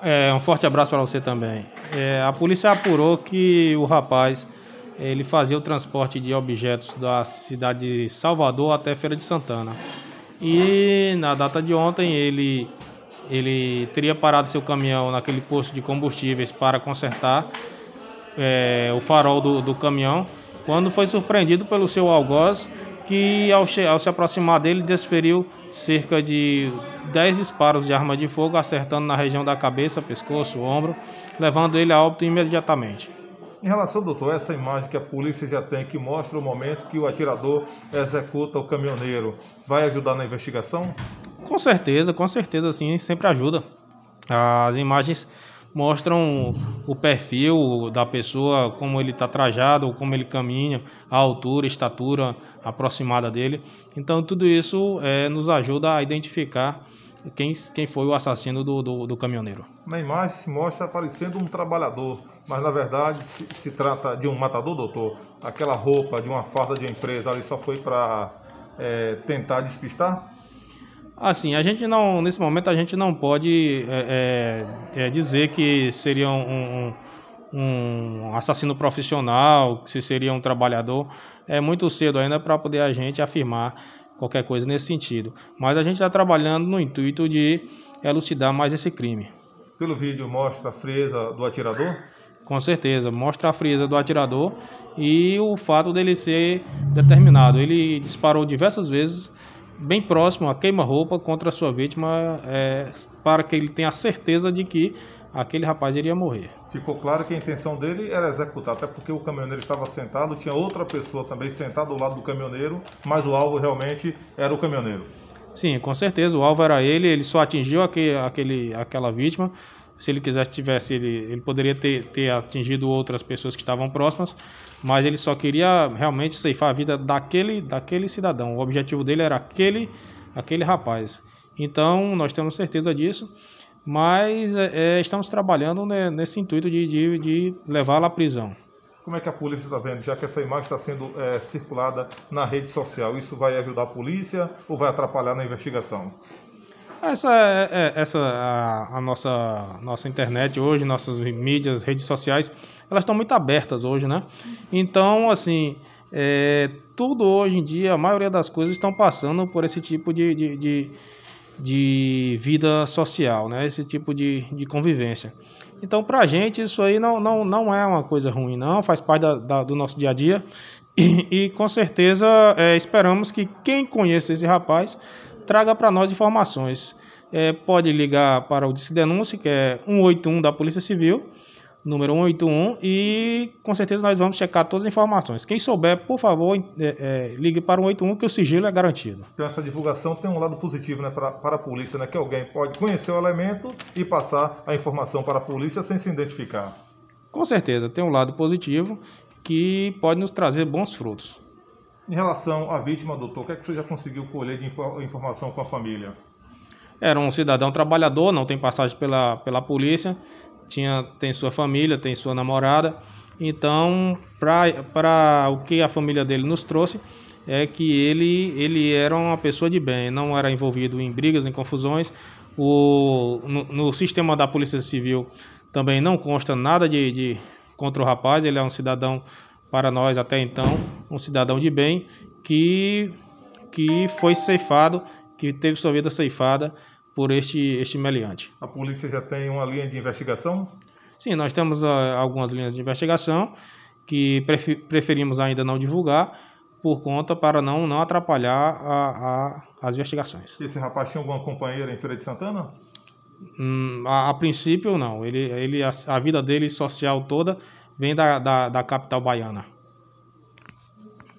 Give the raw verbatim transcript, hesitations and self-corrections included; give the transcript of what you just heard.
É, um forte abraço para você também. É, a polícia apurou que o rapaz ele fazia o transporte de objetos da cidade de Salvador até Feira de Santana. E na data de ontem ele, ele teria parado seu caminhão naquele posto de combustíveis para consertar é, o farol do, do caminhão, quando foi surpreendido pelo seu algoz, que ao, che- ao se aproximar dele desferiu cerca de dez disparos de arma de fogo, acertando na região da cabeça, pescoço, ombro, levando ele a óbito imediatamente. Em relação, doutor, a essa imagem que a polícia já tem, que mostra o momento que o atirador executa o caminhoneiro, vai ajudar na investigação? Com certeza, com certeza, sim, sempre ajuda. As imagens mostram o perfil da pessoa, como ele está trajado, como ele caminha, a altura, estatura aproximada dele. Então, tudo isso eh, nos ajuda a identificar quem, quem foi o assassino do, do, do caminhoneiro. Na imagem se mostra parecendo um trabalhador, mas na verdade se, se trata de um matador, doutor. Aquela roupa de uma farda de uma empresa ali só foi para é, tentar despistar? Assim, a gente não, nesse momento a gente não pode é, é, é, dizer que seria um, um, um assassino profissional, que se seria um trabalhador. É muito cedo ainda para poder a gente afirmar qualquer coisa nesse sentido. Mas a gente está trabalhando no intuito de elucidar mais esse crime. Pelo vídeo mostra a frieza do atirador? Com certeza, mostra a frieza do atirador e o fato dele ser determinado. Ele disparou diversas vezes bem próximo a queima-roupa contra a sua vítima, é, para que ele tenha a certeza de que aquele rapaz iria morrer. Ficou claro que a intenção dele era executar, até porque o caminhoneiro estava sentado, tinha outra pessoa também sentada ao lado do caminhoneiro, mas o alvo realmente era o caminhoneiro. Sim, com certeza, o alvo era ele, ele só atingiu aquele, aquele, aquela vítima. Se ele quisesse, tivesse, ele, ele poderia ter, ter atingido outras pessoas que estavam próximas, mas ele só queria realmente ceifar a vida daquele, daquele cidadão. O objetivo dele era aquele, aquele rapaz. Então, nós temos certeza disso, mas é, estamos trabalhando né, nesse intuito de, de, de levá-lo à prisão. Como é que a polícia está vendo, já que essa imagem está sendo é, circulada na rede social? Isso vai ajudar a polícia ou vai atrapalhar na investigação? Essa é, é- essa a, a nossa nossa internet hoje, nossas mídias, redes sociais, elas estão muito abertas hoje, né? Então, assim, é, tudo hoje em dia, a maioria das coisas estão passando por esse tipo de, de, de, de vida social, né? Esse tipo de, de convivência. Então, para a gente, isso aí não, não, não é uma coisa ruim, não, faz parte da, da- do nosso dia a dia. E, e com certeza é, esperamos que quem conheça esse rapaz traga para nós informações. É, pode ligar para o Disque Denúncia, que é um oito um da Polícia Civil, número um oito um, e com certeza nós vamos checar todas as informações. Quem souber, por favor, é, é, ligue para o um oito um, que o sigilo é garantido. Então essa divulgação tem um lado positivo, né, para, para a polícia, né, que alguém pode conhecer o elemento e passar a informação para a polícia sem se identificar. Com certeza, tem um lado positivo que pode nos trazer bons frutos. Em relação à vítima, doutor, o que é que você já conseguiu colher de info- informação com a família? Era um cidadão trabalhador, não tem passagem pela, pela polícia, tinha, tem sua família, tem sua namorada. Então, para o que a família dele nos trouxe, é que ele, ele era uma pessoa de bem, não era envolvido em brigas, em confusões. O, no, no sistema da Polícia Civil também não consta nada de, de contra o rapaz, ele é um cidadão, para nós até então, um cidadão de bem que, que foi ceifado, que teve sua vida ceifada por este, este meliante. A polícia já tem uma linha de investigação? Sim, nós temos ah, algumas linhas de investigação que prefe- preferimos ainda não divulgar por conta para não, não atrapalhar a, a, as investigações. Esse rapaz tinha alguma companheira em Feira de Santana? Hum, a, a princípio, não. Ele, ele, a, a vida dele social toda vem da, da, da capital baiana.